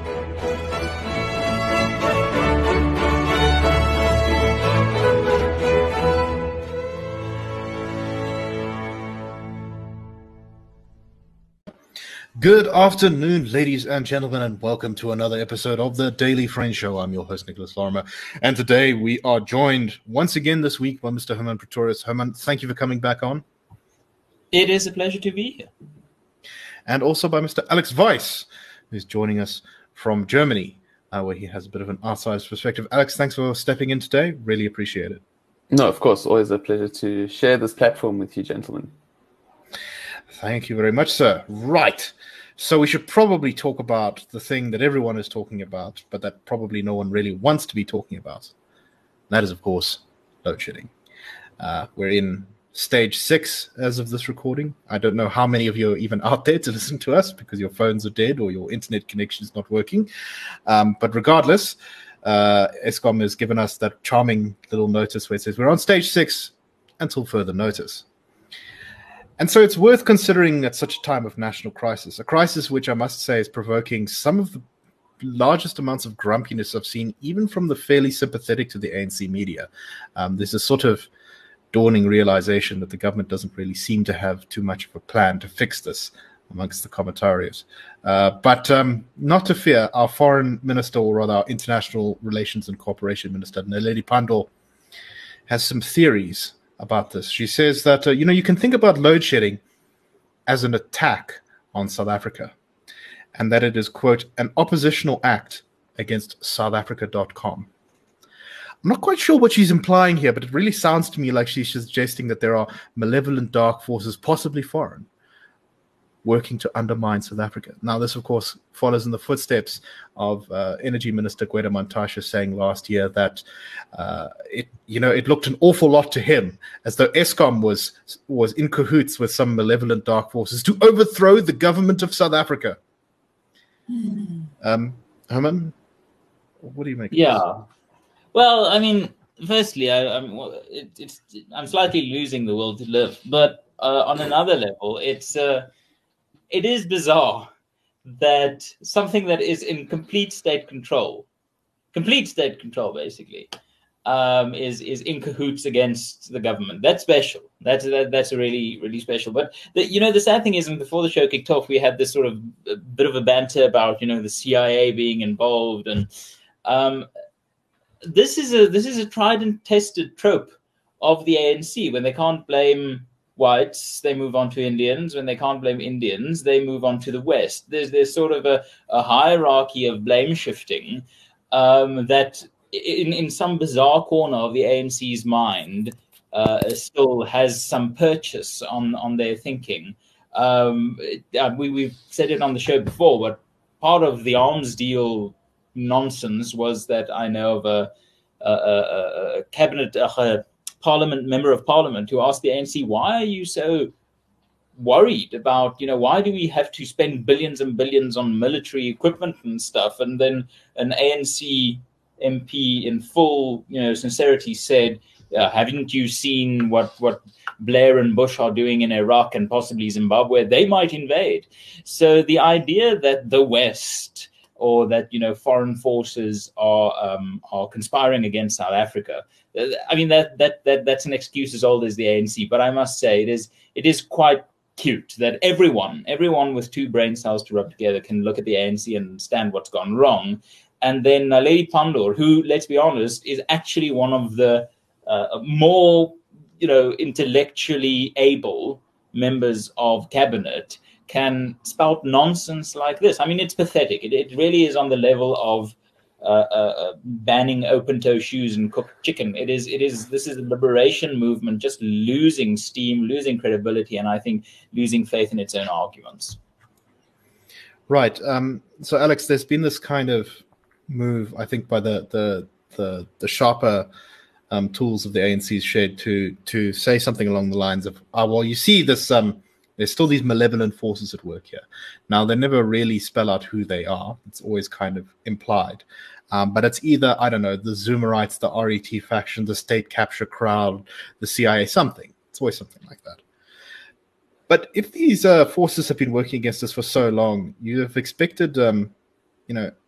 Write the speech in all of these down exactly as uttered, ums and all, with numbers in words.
Good afternoon, ladies and gentlemen, and welcome to another episode of the Daily Friend Show. I'm your host, Nicholas Lorimer, and today we are joined once again this week by Mister Herman Pretorius. Herman, thank you for coming back on. It is a pleasure to be here. And also by Mister Alex Weiss, who's joining us from Germany, uh, where he has a bit of an outside perspective. Alex, thanks for stepping in today. Really appreciate it. No, of course. Always a pleasure to share this platform with you, gentlemen. Thank you very much, sir. Right. So we should probably talk about the thing that everyone is talking about, but that probably no one really wants to be talking about. That is, of course, load shedding. Uh, we're in stage six as of this recording. I don't know how many of you are even out there to listen to us because your phones are dead or your internet connection is not working. Um, but regardless, uh, Eskom has given us that charming little notice where it says we're on stage six until further notice. And so it's worth considering at such a time of national crisis, a crisis which I must say is provoking some of the largest amounts of grumpiness I've seen, even from the fairly sympathetic to the A N C media. Um, there's a sort of dawning realization that the government doesn't really seem to have too much of a plan to fix this amongst the commentarios. Uh, but um, not to fear, our foreign minister, or rather our international relations and cooperation minister, Naledi Pandor, has some theories about this. She says that, uh, you know, you can think about load shedding as an attack on South Africa, and that it is, quote, an oppositional act against South Africa dot com. I'm not quite sure what she's implying here, but it really sounds to me like she's suggesting that there are malevolent dark forces, possibly foreign, working to undermine South Africa. Now, this, of course, follows in the footsteps of uh, Energy Minister Gwede Mantashe saying last year that uh, it, you know, it looked an awful lot to him as though Eskom was was in cahoots with some malevolent dark forces to overthrow the government of South Africa. Mm. Um, Herman, what do you make? Yeah. Of this? Well, I mean, firstly, I, I'm it, it's I'm slightly losing the will to live, but uh, on another level, it's. Uh, It is bizarre that something that is in complete state control, complete state control, basically, um, is is in cahoots against the government. That's special. That's that, that's a really really special. But the, you know, the sad thing is, before the show kicked off, we had this sort of a bit of a banter about you know the C I A being involved, and um, this is a this is a tried and tested trope of the A N C. When they can't blame whites, they move on to Indians. When they can't blame Indians, they move on to the West. There's there's sort of a, a hierarchy of blame shifting um, that in, in some bizarre corner of the A N C's mind uh, still has some purchase on, on their thinking. Um, uh, we, we've said it on the show before, but part of the arms deal nonsense was that I know of a, a, a, a cabinet... Uh, Parliament member of Parliament who asked the A N C, why are you so worried about, you know, why do we have to spend billions and billions on military equipment and stuff? And then an A N C M P in full, you know, sincerity said, uh, haven't you seen what, what Blair and Bush are doing in Iraq and possibly Zimbabwe? They might invade. So the idea that the West or that, you know, foreign forces are um, are conspiring against South Africa, I mean, that that that that's an excuse as old as the A N C. But I must say, it is it is quite cute that everyone, everyone with two brain cells to rub together can look at the A N C and understand what's gone wrong. And then uh, Lady Pandor, who, let's be honest, is actually one of the uh, more, you know, intellectually able members of cabinet, can spout nonsense like this. I mean, it's pathetic. It, it really is on the level of uh, uh, banning open-toe shoes and cooked chicken. It is. It is. This is the liberation movement just losing steam, losing credibility, and I think losing faith in its own arguments. Right. Um, so, Alex, there's been this kind of move, I think, by the the the, the sharper um, tools of the A N C's shed to to say something along the lines of, "Ah, oh, well, you see this." Um, There's still these malevolent forces at work here. Now, they never really spell out who they are. It's always kind of implied. Um, but it's either, I don't know, the Zoomerites, the R E T faction, the state capture crowd, the C I A, something. It's always something like that. But if these uh, forces have been working against us for so long, you have expected, um, you know,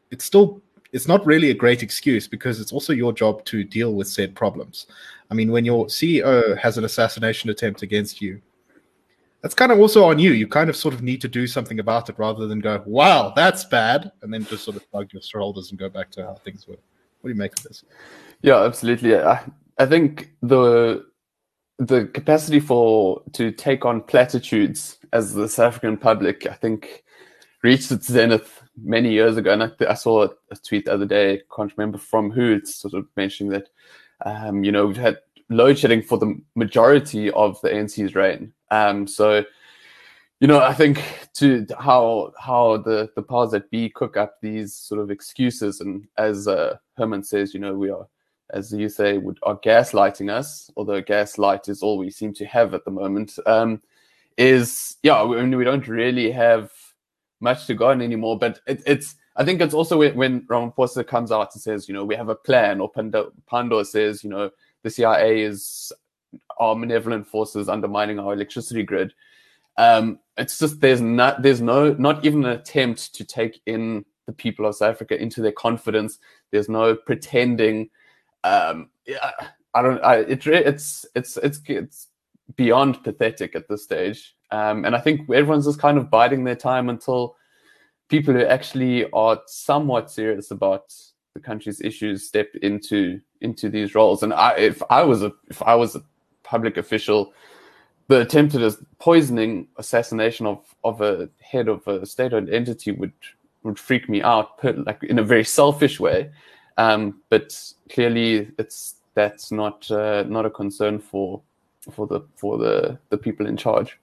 it's still it's not really a great excuse, because it's also your job to deal with said problems. I mean, when your C E O has an assassination attempt against you, that's kind of also on you. You kind of sort of need to do something about it, rather than go, wow, that's bad, and then just sort of shrug your shoulders and go back to how things were. What do you make of this? Yeah, absolutely. I, I think the the capacity for to take on platitudes as the South African public, I think, reached its zenith many years ago. And I, I saw a, a tweet the other day, can't remember from who, it's sort of mentioning that, um, you know, we've had load shedding for the majority of the A N C's reign. Um, so, you know, I think to how how the, the powers that be cook up these sort of excuses, and as uh, Herman says, you know, we are, as you say, would, are gaslighting us, although gaslight is all we seem to have at the moment, um, is, yeah, we, we don't really have much to go on anymore. But it, it's, I think it's also when, when Ramaphosa comes out and says, you know, we have a plan, or Pandor, Pandor says, you know, the C I A is our malevolent forces undermining our electricity grid. Um, it's just, there's not, there's no, not even an attempt to take in the people of South Africa into their confidence. There's no pretending. Um, yeah, I don't. I, it, it's it's it's it's beyond pathetic at this stage, um, and I think everyone's just kind of biding their time until people who actually are somewhat serious about the country's issues step into into these roles. And I, if I was a if I was a public official, the attempted poisoning, assassination of of a head of a state-owned entity would would freak me out, like in a very selfish way. Um, but clearly, it's that's not uh, not a concern for for the for the, the people in charge.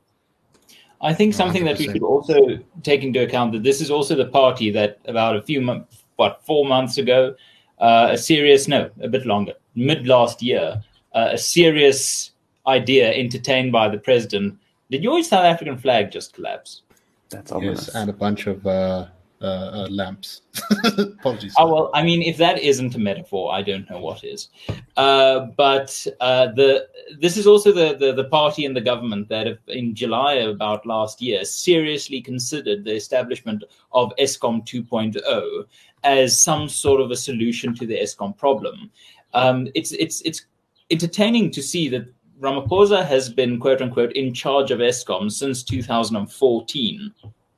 I think something one hundred percent that we should also take into account, that this is also the party that about a few months, what four months ago, uh, a serious no, a bit longer, mid last year, uh, a serious idea entertained by the president. Did your South African flag just collapse? That's obvious. Yes, and a bunch of. Uh... Uh, uh, lamps. Apologies. Oh, well, I mean, if that isn't a metaphor, I don't know what is. Uh, but uh, the this is also the, the, the party and the government that have, in July about last year, seriously considered the establishment of Eskom two point oh as some sort of a solution to the Eskom problem. Um, it's it's it's entertaining to see that Ramaphosa has been, quote unquote, in charge of Eskom since two thousand fourteen.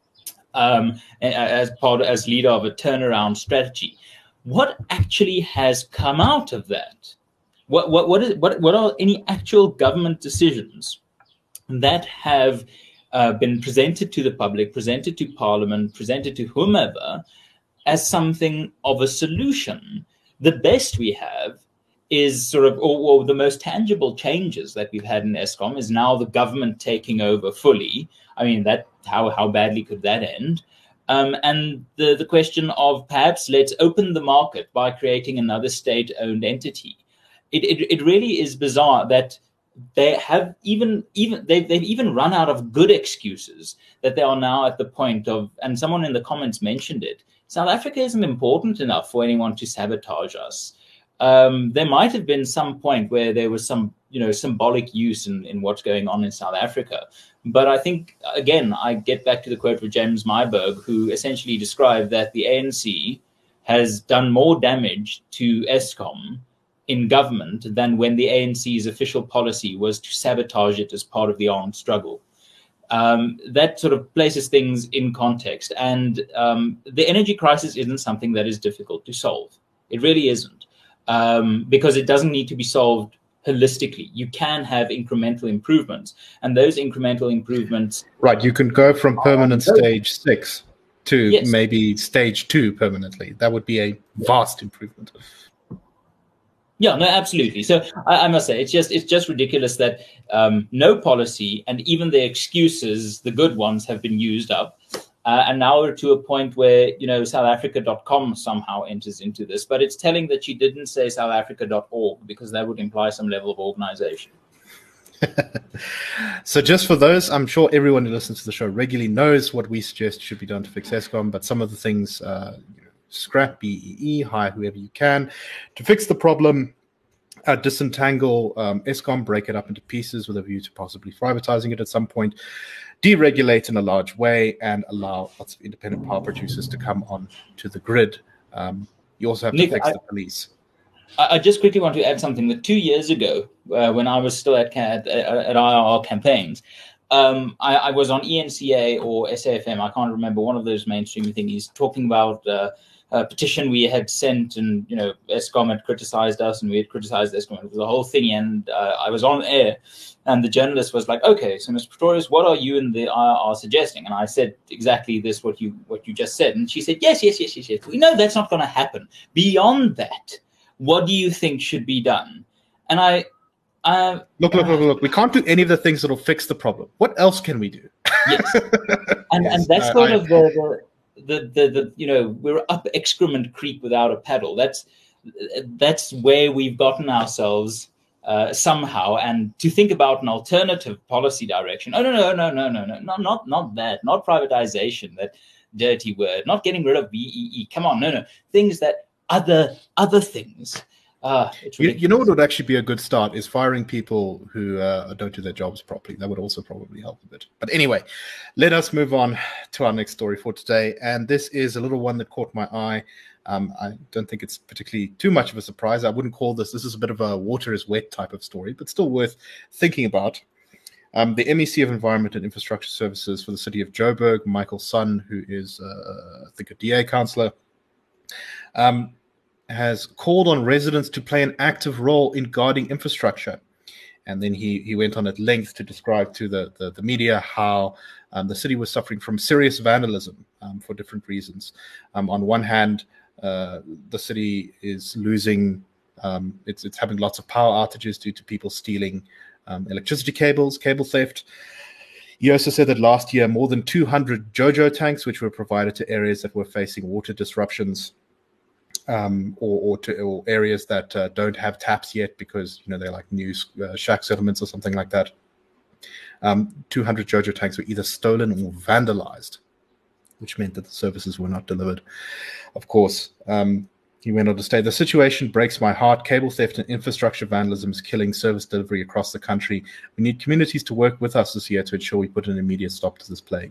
Um, as part as leader of a turnaround strategy. What actually has come out of that? What what what is what what are any actual government decisions that have uh, been presented to the public, presented to Parliament, presented to whomever as something of a solution? The best we have is sort of, or, or the most tangible changes that we've had in Eskom is now the government taking over fully. I mean, that how how badly could that end? Um, and the, the question of perhaps let's open the market by creating another state-owned entity. It, it it really is bizarre that they have even even they've they've even run out of good excuses, that they are now at the point of, and someone in the comments mentioned it, South Africa isn't important enough for anyone to sabotage us. Um, there might have been some point where there was some, you know, symbolic use in, in what's going on in South Africa. But I think, again, I get back to the quote of James Myburgh, who essentially described that the A N C has done more damage to Eskom in government than when the A N C's official policy was to sabotage it as part of the armed struggle. Um, that sort of places things in context. And um, the energy crisis isn't something that is difficult to solve. It really isn't. Um, because it doesn't need to be solved holistically. You can have incremental improvements, and those incremental improvements... Right, you can go from permanent stage six to yes. maybe stage two permanently. That would be a vast improvement. Yeah, no, absolutely. So I, I must say, it's just it's just ridiculous that um, no policy, and even the excuses, the good ones, have been used up. Uh, and now we're to a point where, you know, South Africa dot com somehow enters into this. But it's telling that she didn't say South Africa dot org, because that would imply some level of organization. So just for those, I'm sure everyone who listens to the show regularly knows what we suggest should be done to fix Eskom. But some of the things, uh, you know, scrap B E E, hire whoever you can to fix the problem. Uh, disentangle um, Eskom, break it up into pieces with a view to possibly privatizing it at some point, deregulate in a large way, and allow lots of independent power producers to come on to the grid Um, you also have Nick, to fix I, the police. I, I just quickly want to add something that two years ago, uh, when I was still at, at, at I R R campaigns, um, I, I was on E N C A or S A F M, I can't remember, one of those mainstream thingies, talking about uh, a petition we had sent, and, you know, Eskom had criticized us and we had criticized Eskom. It was a whole thing, and uh, I was on air, and the journalist was like, okay, so Mister Pretorius, what are you and the I R R suggesting? And I said exactly this, what you what you just said. And she said, yes, yes, yes, yes, yes. We know that's not going to happen. Beyond that, what do you think should be done? And I... Uh, look, look, look, look. We can't do any of the things that will fix the problem. What else can we do? Yes. And, yes, and that's uh, sort I, of the, the, the, the, you know, we're up excrement creek without a paddle. That's, that's where we've gotten ourselves uh, somehow. And to think about an alternative policy direction. Oh, no, no, no, no, no, no, not, not, not that, not privatization, that dirty word, not getting rid of B E E. Come on, no, no. Things that other, other things. Uh, you, you know what would actually be a good start is firing people who uh, don't do their jobs properly. That would also probably help a bit. But anyway, let us move on to our next story for today. And this is a little one that caught my eye. Um, I don't think it's particularly too much of a surprise. I wouldn't call this, this is a bit of a water is wet type of story, but still worth thinking about. Um, the M E C of Environment and Infrastructure Services for the city of Joburg, Michael Sun, who is, uh, I think, a D A councillor, um, has called on residents to play an active role in guarding infrastructure. And then he he went on at length to describe to the, the, the media how um, the city was suffering from serious vandalism um, for different reasons. Um, on one hand, uh, the city is losing, um, it's, it's having lots of power outages due to people stealing um, electricity cables, cable theft. He also said that last year, more than two hundred JoJo tanks, which were provided to areas that were facing water disruptions, Um, or, or to or areas that uh, don't have taps yet because, you know, they're like new uh, shack settlements or something like that. Um, two hundred JoJo tanks were either stolen or vandalized, which meant that the services were not delivered. Of course, um, he went on to state, the situation breaks my heart. Cable theft and infrastructure vandalism is killing service delivery across the country. We need communities to work with us this year to ensure we put an immediate stop to this plague.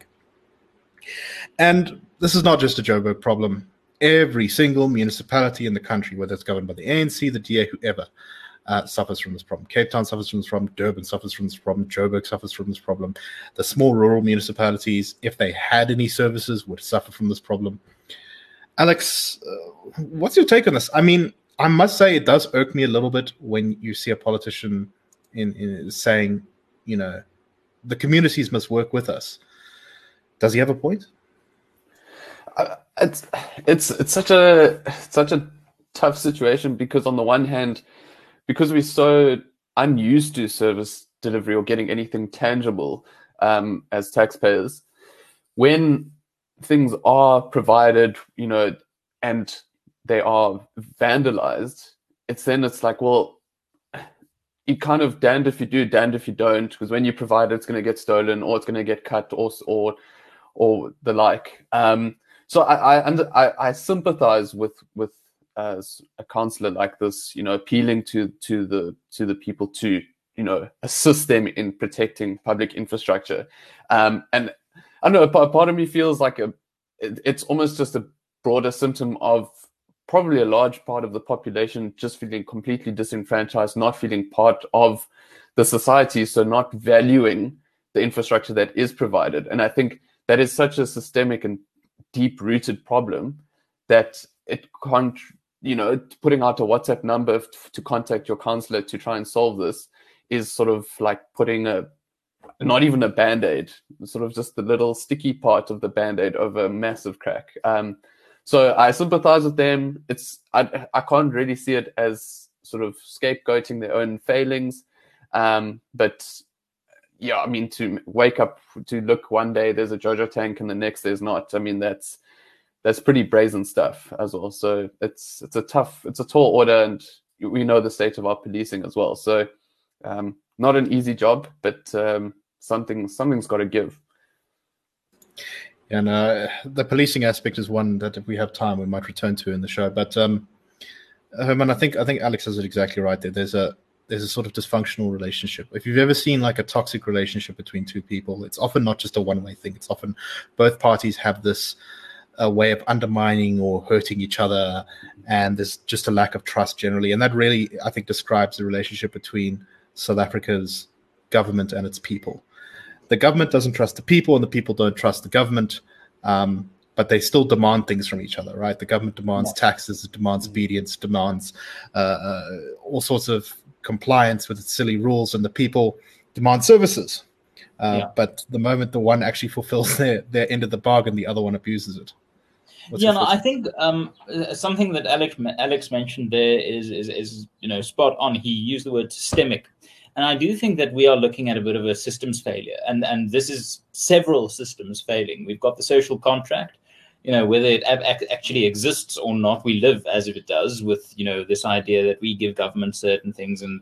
And this is not just a Joburg problem. Every single municipality in the country, whether it's governed by the A N C, the D A, whoever, uh, suffers from this problem. Cape Town suffers from this problem. Durban suffers from this problem. Joburg suffers from this problem. The small rural municipalities, if they had any services, would suffer from this problem. Alex, uh, what's your take on this? I mean, I must say it does irk me a little bit when you see a politician in, in saying, you know, the communities must work with us. Does he have a point? Uh, it's it's it's such a such a tough situation because on the one hand, because we're so unused to service delivery or getting anything tangible um, as taxpayers, when things are provided, you know, and they are vandalized, it's then it's like, well, you kind of damned if you do, damned if you don't, because when you provide it, it's going to get stolen or it's going to get cut or or or the like. Um, So I I, under, I I sympathize with with uh, a councillor like this, you know, appealing to to the to the people to, you know, assist them in protecting public infrastructure, um, and I don't know, part, part of me feels like a it, it's almost just a broader symptom of probably a large part of the population just feeling completely disenfranchised, not feeling part of the society, so not valuing the infrastructure that is provided, and I think that is such a systemic and deep-rooted problem that it can't, you know, putting out a WhatsApp number to contact your councillor to try and solve this is sort of like putting a, not even a Band-Aid, sort of just the little sticky part of the Band-Aid over a massive crack. Um, so I sympathize with them. It's I, I can't really see it as sort of scapegoating their own failings, um, but yeah, I mean, to wake up to look one day there's a JoJo tank and the next there's not. I mean, that's that's pretty brazen stuff as well. So it's it's a tough, it's a tall order, and we know the state of our policing as well. So um, not an easy job, but um, something something's got to give. And uh, the policing aspect is one that if we have time we might return to in the show. But um, Herman, I think I think Alex has it exactly right there. There's a there's a sort of dysfunctional relationship. If you've ever seen like a toxic relationship between two people, it's often not just a one-way thing. It's often both parties have this a way of undermining or hurting each other, and there's just a lack of trust generally. And that really, I think, describes the relationship between South Africa's government and its people. The government doesn't trust the people, and the people don't trust the government, um, but they still demand things from each other, right? The government demands yeah. taxes, it demands obedience, demands uh, uh, all sorts of compliance with its silly rules, and the people demand services. Uh, yeah. But the moment the one actually fulfills their, their end of the bargain, the other one abuses it. What's yeah, no, I think um, something that Alex Alex mentioned there is, is is you know spot on. He used the word systemic, and I do think that we are looking at a bit of a systems failure, and and this is several systems failing. We've got the social contract, you know, whether it actually exists or not. We live as if it does, with you know this idea that we give government certain things and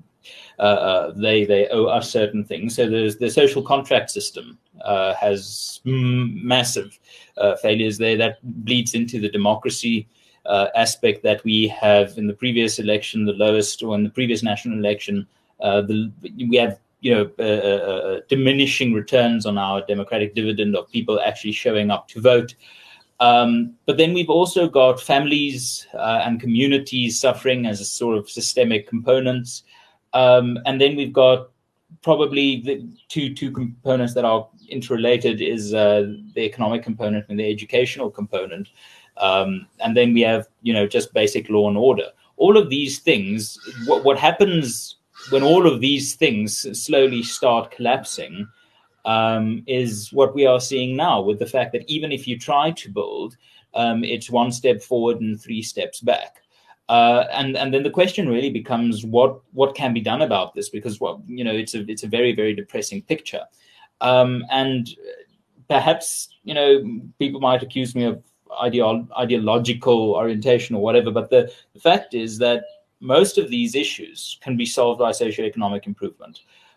uh, uh, they they owe us certain things. So there's the social contract system uh, has mm, massive Uh, failures there that bleeds into the democracy uh, aspect that we have in the previous election, the lowest, or in the previous national election. Uh, the, we have, you know, uh, uh, diminishing returns on our democratic dividend of people actually showing up to vote. Um, but then we've also got families uh, and communities suffering as a sort of systemic components. Um, and then we've got probably the two two components that are interrelated is uh, the economic component and the educational component. Um, and then we have, you know, just basic law and order. All of these things, what, what happens when all of these things slowly start collapsing um, is what we are seeing now, with the fact that even if you try to build, um, it's one step forward and three steps back. Uh, and and then the question really becomes what what can be done about this, because well, you know it's a it's a very very depressing picture, um, and perhaps you know people might accuse me of ideolo- ideological orientation or whatever, but the, the fact is that most of these issues can be solved by socioeconomic improvement.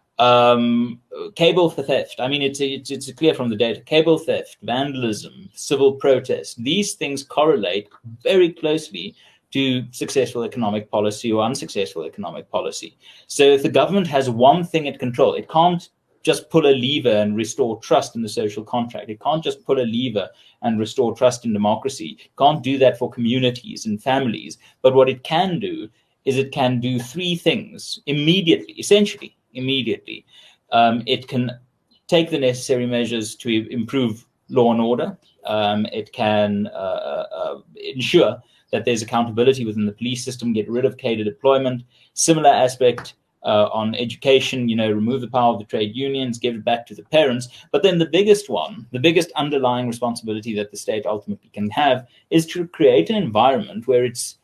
Um, cable theft. I mean, it's it's it's clear from the data. Cable theft, vandalism, civil protest. These things correlate very closely to successful economic policy or unsuccessful economic policy. So if the government has one thing it controls, it can't just pull a lever and restore trust in the social contract. It can't just pull a lever and restore trust in democracy. It can't do that for communities and families. But what it can do is it can do three things immediately, essentially immediately. Um, it can take the necessary measures to improve law and order. Um, it can uh, uh, ensure that there's accountability within the police system, get rid of cadre deployment. Similar aspect uh, on education, you know, remove the power of the trade unions, give it back to the parents. But then the biggest one, the biggest underlying responsibility that the state ultimately can have is to create an environment where it's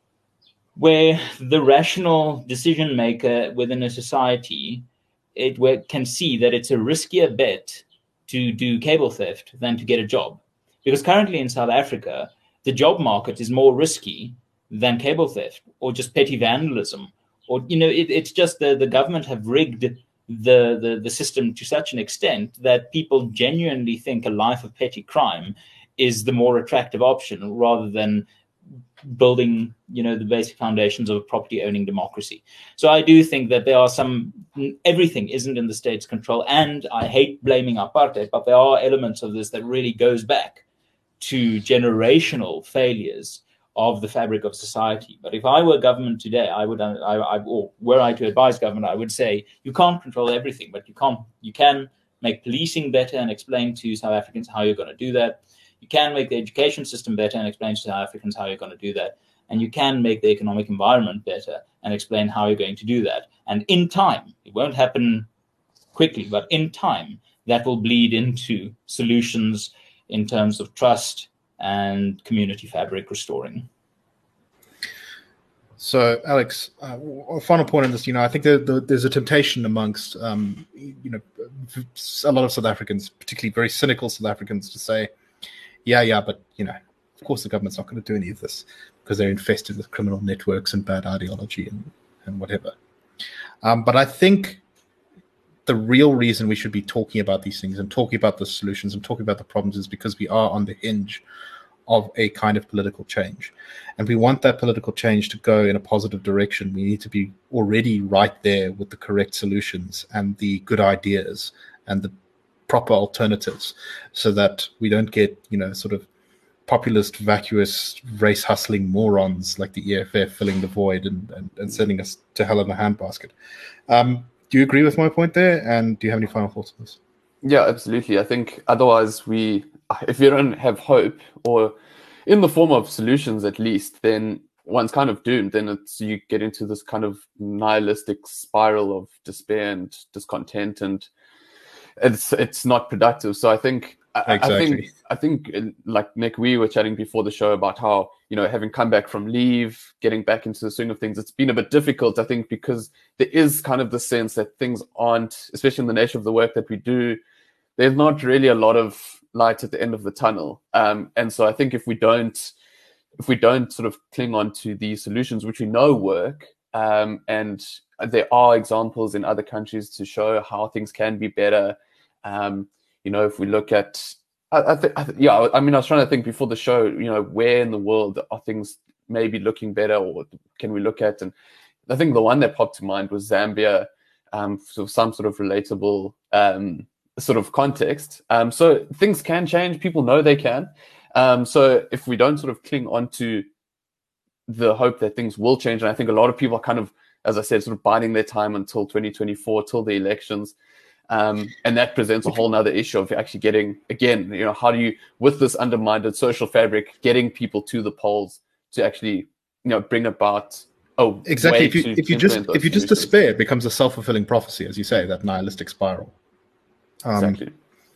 where the rational decision maker within a society it where, can see that it's a riskier bet to do cable theft than to get a job. Because currently in South Africa, the job market is more risky than cable theft or just petty vandalism. Or, you know, it, it's just the, the government have rigged the, the, the system to such an extent that people genuinely think a life of petty crime is the more attractive option rather than building, you know, the basic foundations of a property-owning democracy. So I do think that there are some, everything isn't in the state's control. And I hate blaming apartheid, but there are elements of this that really goes back to generational failures of the fabric of society. But if I were government today, I would, I, I, or were I to advise government, I would say you can't control everything, but you can't, you can make policing better and explain to South Africans how you're going to do that. You can make the education system better and explain to South Africans how you're going to do that. And you can make the economic environment better and explain how you're going to do that. And in time, it won't happen quickly, but in time, that will bleed into solutions in terms of trust and community fabric restoring. So, Alex, uh, a final point on this, you know, I think that the, there's a temptation amongst, um, you know, a lot of South Africans, particularly very cynical South Africans, to say, yeah, yeah, but, you know, of course the government's not going to do any of this because they're infested with criminal networks and bad ideology and, and whatever. Um, but I think the real reason we should be talking about these things and talking about the solutions and talking about the problems is because we are on the hinge of a kind of political change. And we want that political change to go in a positive direction. We need to be already right there with the correct solutions and the good ideas and the proper alternatives so that we don't get, you know, sort of populist, vacuous, race hustling morons like the E F F filling the void and, and, and sending us to hell in a handbasket. Um, do you agree with my point there? And do you have any final thoughts on this? Yeah, absolutely. I think otherwise we, if you don't have hope, or in the form of solutions at least, then one's kind of doomed. Then it's, you get into this kind of nihilistic spiral of despair and discontent, and it's it's not productive. So I think exactly. I think I think like Nick, we were chatting before the show about how, you know, having come back from leave, getting back into the swing of things, it's been a bit difficult, I think, because there is kind of the sense that things aren't, especially in the nature of the work that we do, there's not really a lot of light at the end of the tunnel. Um, and so I think if we don't if we don't sort of cling on to these solutions, which we know work, um, and there are examples in other countries to show how things can be better. Um, you know, if we look at, I, I think, yeah, I mean, I was trying to think before the show, you know, where in the world are things maybe looking better, or can we look at? And I think the one that popped to mind was Zambia, um, so some sort of relatable um, sort of context. Um, so things can change. People know they can. Um, so if we don't sort of cling on to the hope that things will change, and I think a lot of people are kind of, as I said, sort of biding their time until twenty twenty-four, till the elections. Um, and that presents a whole nother issue of actually getting, again, you know, how do you, with this undermined social fabric, getting people to the polls to actually, you know, bring about oh exactly. If you if you just if you just despair, it becomes a self-fulfilling prophecy, as you say, that nihilistic spiral. Um, exactly.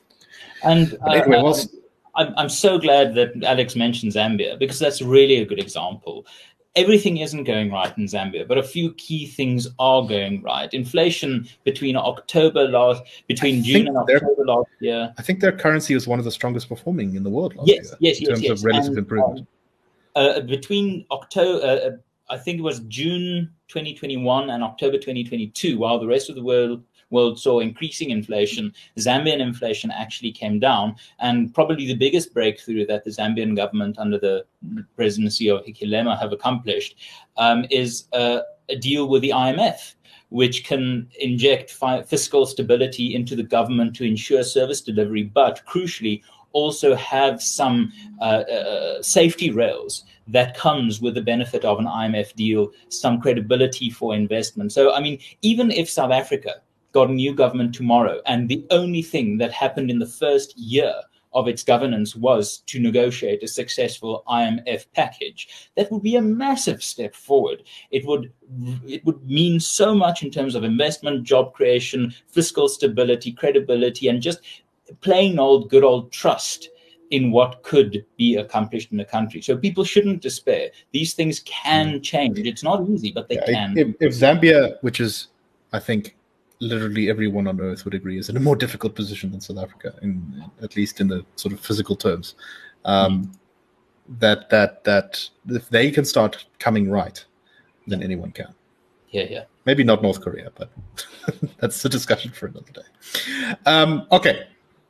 And uh, anyway, well, I'm I'm so glad that Alex mentioned Zambia, because that's really a good example. Everything isn't going right in Zambia, but a few key things are going right. Inflation between October last, between June and October last year. I think their currency was one of the strongest performing in the world last yes, year. Yes, in yes, terms yes. of relative and, improvement. Um, uh, between October, uh, I think it was June twenty twenty-one and October twenty twenty-two, while the rest of the world world saw increasing inflation, Zambian inflation actually came down. And probably the biggest breakthrough that the Zambian government under the presidency of Hichilema have accomplished um, is uh, a deal with the I M F, which can inject fi- fiscal stability into the government to ensure service delivery, but crucially also have some uh, uh, safety rails that comes with the benefit of an I M F deal, some credibility for investment. So, I mean, even if South Africa got a new government tomorrow, and the only thing that happened in the first year of its governance was to negotiate a successful I M F package, that would be a massive step forward. It would it would mean so much in terms of investment, job creation, fiscal stability, credibility, and just plain old good old trust in what could be accomplished in the country. So people shouldn't despair. These things can change. It's not easy, but they yeah, can. If, if Zambia, which is, I think, literally everyone on earth would agree, is in a more difficult position than South Africa, in at least in the sort of physical terms. Um, mm. That that that if they can start coming right, then yeah. anyone can. Yeah, yeah. Maybe not North Korea, but that's a discussion for another day. Um, okay,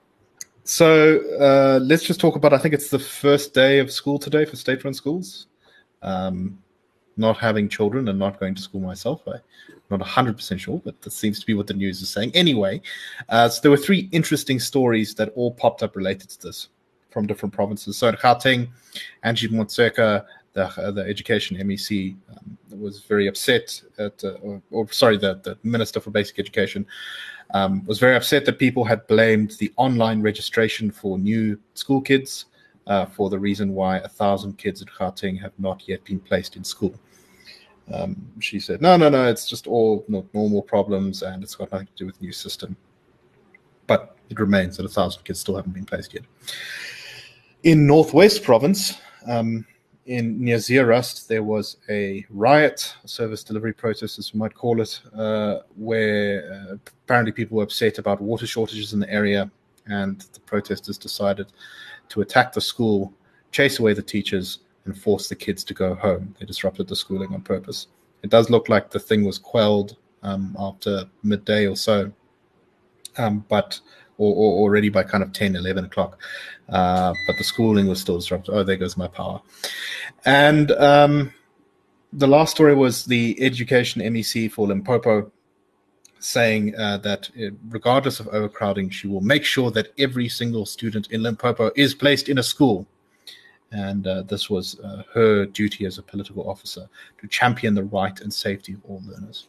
so uh, let's just talk about. I think it's the first day of school today for state-run schools. Um, not having children and not going to school myself, I'm not one hundred percent sure, but that seems to be what the news is saying. Anyway, uh, so there were three interesting stories that all popped up related to this from different provinces. So in Gauteng, Angie Motshekga, the, uh, the education M E C, um, was very upset at, uh, or, or sorry, the, the Minister for Basic Education um, was very upset that people had blamed the online registration for new school kids Uh, for the reason why a thousand kids at Gauteng have not yet been placed in school. Um, she said, no, no, no, it's just all not normal problems and it's got nothing to do with the new system. But it remains that a thousand kids still haven't been placed yet. In Northwest Province, um, in near Zeerust, there was a riot, a service delivery protest, as we might call it, uh, where uh, apparently people were upset about water shortages in the area, and the protesters decided to attack the school, chase away the teachers, and force the kids to go home. They disrupted the schooling on purpose. It does look like the thing was quelled um, after midday or so, um, but or, or already by kind of ten, eleven o'clock. Uh, but the schooling was still disrupted. Oh, there goes my power. And um, the last story was the Education M E C for Limpopo, saying uh, that uh, regardless of overcrowding, she will make sure that every single student in Limpopo is placed in a school. and uh, this was uh, her duty as a political officer to champion the right and safety of all learners.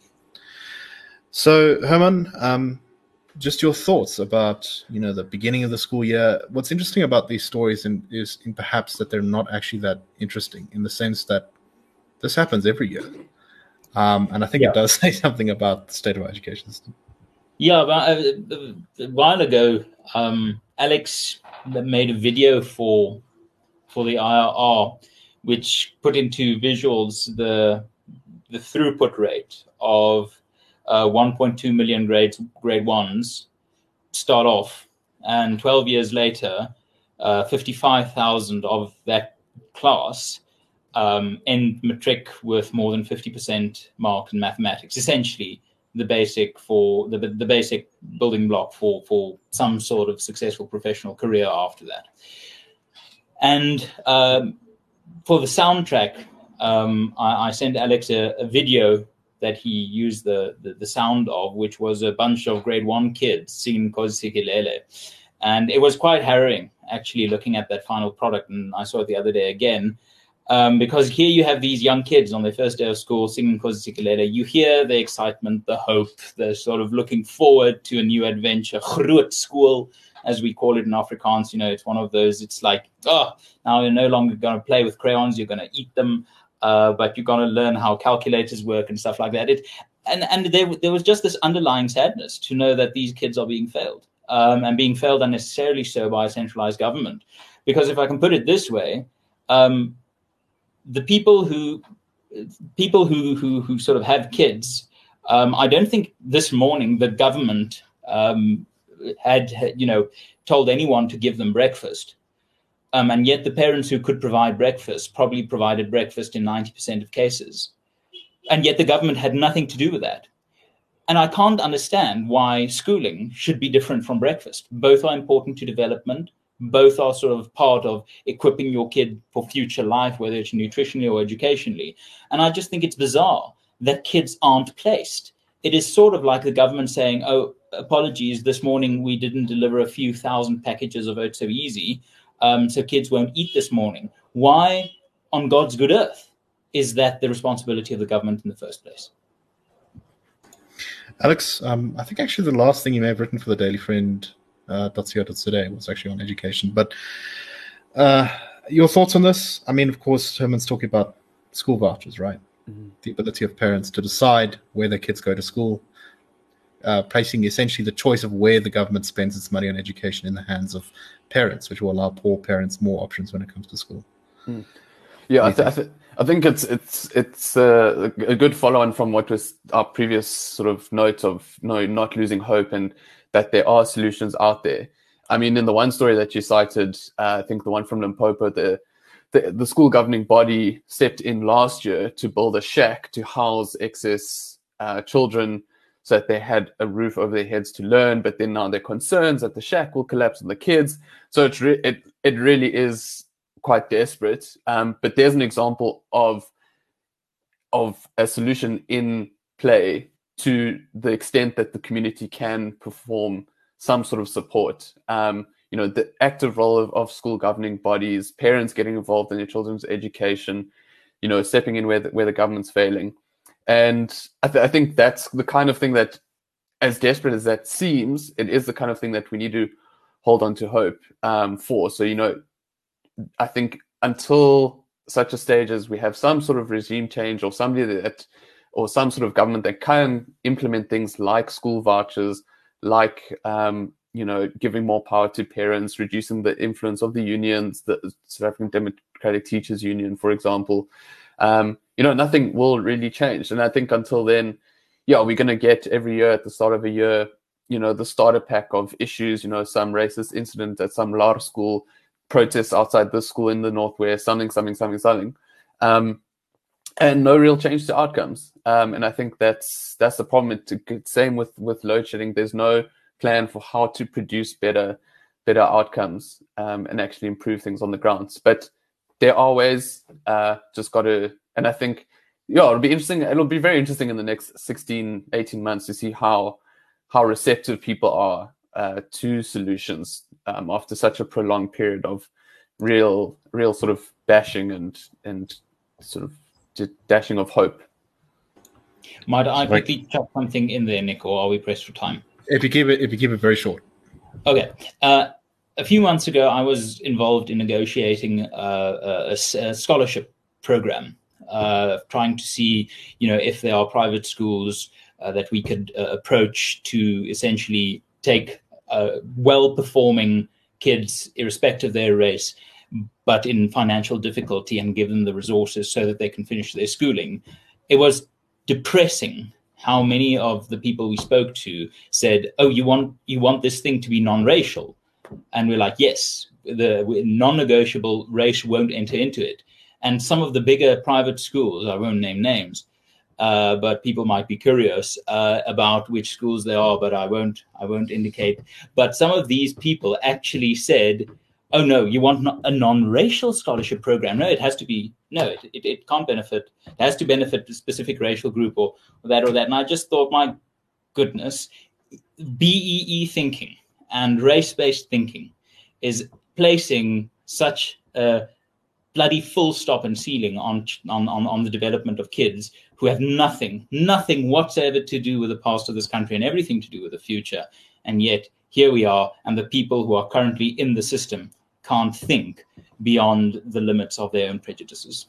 So, Herman, um, just your thoughts about, you know, the beginning of the school year. What's interesting about these stories in, is in perhaps that they're not actually that interesting, in the sense that this happens every year. Um, and I think Yeah. it does say something about the state of our education system. Yeah, but a, a while ago, um, Alex made a video for for the I R R, which put into visuals the the throughput rate of uh, one point two million grades grade ones start off, and twelve years later, uh, fifty-five thousand of that class um, end matric with more than fifty percent mark in mathematics. Essentially, the basic for the the basic building block for for some sort of successful professional career after that. And um, for the soundtrack, um, I, I sent Alex a, a video that he used the, the the sound of, which was a bunch of grade one kids singing Nkosi Sikelel. And it was quite harrowing, actually, looking at that final product. And I saw it the other day again, um, because here you have these young kids on their first day of school singing Nkosi Sikelel. You hear the excitement, the hope, the sort of looking forward to a new adventure. Groot school, as we call it in Afrikaans. You know, it's one of those, it's like, oh, now you're no longer going to play with crayons, you're going to eat them. Uh, but you're going to learn how calculators work and stuff like that. It, and and there, there was just this underlying sadness to know that these kids are being failed, um, and being failed unnecessarily so by a centralized government. Because if I can put it this way, um, the people who people who, who who sort of have kids, um, I don't think this morning the government um, had, you know, told anyone to give them breakfast. Um, and yet the parents who could provide breakfast probably provided breakfast in ninety percent of cases. And yet the government had nothing to do with that. And I can't understand why schooling should be different from breakfast. Both are important to development. Both are sort of part of equipping your kid for future life, whether it's nutritionally or educationally. And I just think it's bizarre that kids aren't placed. It is sort of like the government saying, oh, apologies, this morning we didn't deliver a few thousand packages of Oats So Easy. Um, so kids won't eat this morning. Why, on God's good earth, is that the responsibility of the government in the first place? Alex, um, I think actually the last thing you may have written for the Daily Friend uh, .co.za was actually on education. But uh, your thoughts on this? I mean, of course, Herman's talking about school vouchers, right? Mm-hmm. The ability of parents to decide where their kids go to school, uh, placing essentially the choice of where the government spends its money on education in the hands of parents, which will allow poor parents more options when it comes to school. Mm. Yeah, I, th- I, th- I think it's it's it's uh, a good follow-on from what was our previous sort of note of no not losing hope and that there are solutions out there. I mean, in the one story that you cited, uh, I think the one from Limpopo, the, the the school governing body stepped in last year to build a shack to house excess uh, children, so that they had a roof over their heads to learn. But then now they're concerned that the shack will collapse on the kids. So it's re- it it really is quite desperate. Um, but there's an example of of a solution in play to the extent that the community can perform some sort of support. Um, you know, the active role of, of school governing bodies, parents getting involved in their children's education, you know, stepping in where the, where the government's failing. And I, th- I think that's the kind of thing that, as desperate as that seems, it is the kind of thing that we need to hold on to hope um, for. So, you know, I think until such a stage as we have some sort of regime change or somebody that, or some sort of government that can implement things like school vouchers, like, um, you know, giving more power to parents, reducing the influence of the unions, the South African Democratic Teachers Union, for example, um, you know, nothing will really change. And I think until then, yeah, we're going to get every year at the start of a year, you know, the starter pack of issues, you know, some racist incident at some Laar school, protests outside this school in the Northwest, something, something, something, something. Um, and no real change to outcomes. Um, and I think that's that's the problem. It's same with, with load shedding. There's no plan for how to produce better better outcomes um, and actually improve things on the grounds. But there are ways, uh, just got to, and I think, yeah, it'll be interesting. It'll be very interesting in the next sixteen, eighteen months to see how how receptive people are uh, to solutions um, after such a prolonged period of real, real sort of bashing and and sort of dashing of hope. Might I So, like- quickly chuck something in there, Nick, or are we pressed for time? If you keep it, if you keep it very short. Okay. Uh, a few months ago, I was involved in negotiating uh, a, a scholarship program, uh, trying to see, you know, if there are private schools uh, that we could uh, approach to essentially take uh, well-performing kids, irrespective of their race, but in financial difficulty, and give them the resources so that they can finish their schooling. It was depressing how many of the people we spoke to said, "Oh, you want you want this thing to be non-racial," and we're like, "Yes, the non-negotiable race won't enter into it." And some of the bigger private schools, I won't name names, uh, but people might be curious uh, about which schools they are, but I won't I won't indicate. But some of these people actually said, "Oh no, you want a non-racial scholarship program? No, it has to be no, it, it, it can't benefit. It has to benefit a specific racial group or, or that or that." And I just thought, my goodness, B E E thinking and race-based thinking is placing such a bloody full stop and ceiling on on on, on the development of kids who have nothing, nothing whatsoever to do with the past of this country and everything to do with the future. And yet here we are, and the people who are currently in the system can't think beyond the limits of their own prejudices.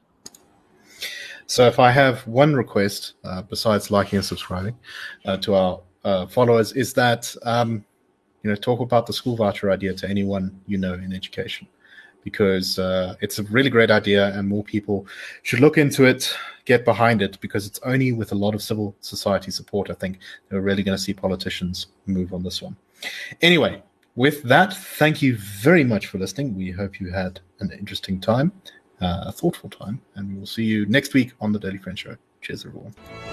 So if I have one request, uh, besides liking and subscribing uh, to our uh, followers, is that, um, you know, talk about the school voucher idea to anyone you know in education, because uh, it's a really great idea and more people should look into it, get behind it, because it's only with a lot of civil society support, I think, that we're really going to see politicians move on this one. Anyway, with that, thank you very much for listening. We hope you had an interesting time, uh, a thoughtful time, and we will see you next week on the Daily Friend Show. Cheers, everyone.